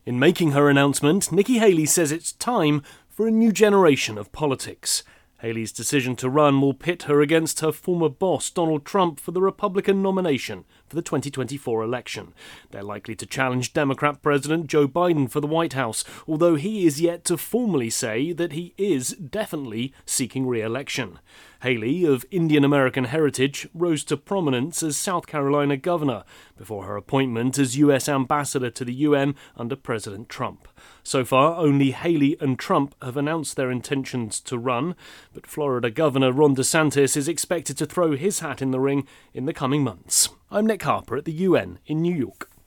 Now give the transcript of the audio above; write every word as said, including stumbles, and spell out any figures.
In making her announcement, Nikki Haley says it's time for a new generation of politics. Haley's decision to run will pit her against her former boss, Donald Trump, for the Republican nomination for the twenty twenty-four election. They're likely to challenge Democrat President Joe Biden for the White House, although he is yet to formally say that he is definitely seeking re-election. Haley, of Indian-American heritage, rose to prominence as South Carolina governor before her appointment as U S ambassador to the U N under President Trump. So far, only Haley and Trump have announced their intentions to run, but Florida Governor Ron DeSantis is expected to throw his hat in the ring in the coming months. I'm Nick Harper at the U N in New York.